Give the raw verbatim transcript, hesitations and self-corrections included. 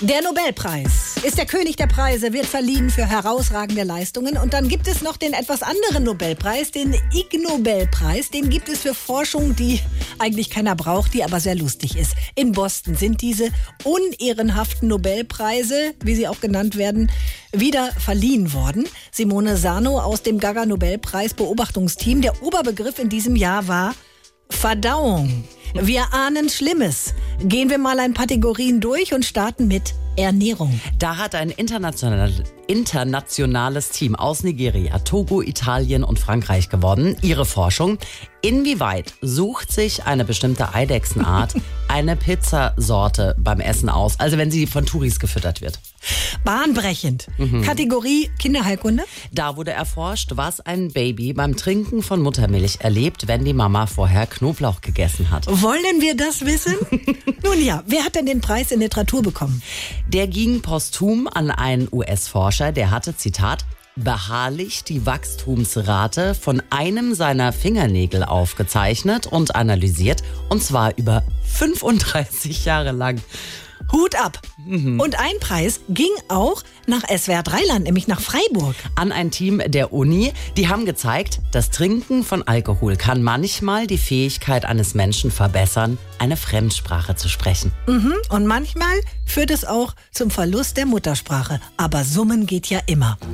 Der Nobelpreis ist der König der Preise, wird verliehen für herausragende Leistungen. Und dann gibt es noch den etwas anderen Nobelpreis, den Ig Nobelpreis. Den gibt es für Forschung, die eigentlich keiner braucht, die aber sehr lustig ist. In Boston sind diese unehrenhaften Nobelpreise, wie sie auch genannt werden, wieder verliehen worden. Simone Sarno aus dem Gaga-Nobelpreis-Beobachtungsteam. Der Oberbegriff in diesem Jahr war Verdauung. Wir ahnen Schlimmes. Gehen wir mal ein paar Kategorien durch und starten mit Ernährung. Da hat ein international, internationales Team aus Nigeria, Togo, Italien und Frankreich gewonnen. Ihre Forschung: Inwieweit sucht sich eine bestimmte Eidechsenart eine Pizzasorte beim Essen aus? Also wenn sie von Touris gefüttert wird. Bahnbrechend. Mhm. Kategorie Kinderheilkunde. Da wurde erforscht, was ein Baby beim Trinken von Muttermilch erlebt, wenn die Mama vorher Knoblauch gegessen hat. Wollen wir das wissen? Nun ja, wer hat denn den Preis in Literatur bekommen? Der ging posthum an einen U S-Forscher, der hatte, Zitat, beharrlich die Wachstumsrate von einem seiner Fingernägel aufgezeichnet und analysiert, und zwar über fünfunddreißig Jahre lang. Hut ab. Mhm. Und ein Preis ging auch nach S W R drei Land, nämlich nach Freiburg. An ein Team der Uni. Die haben gezeigt, das Trinken von Alkohol kann manchmal die Fähigkeit eines Menschen verbessern, eine Fremdsprache zu sprechen. Mhm. Und manchmal führt es auch zum Verlust der Muttersprache. Aber Summen geht ja immer.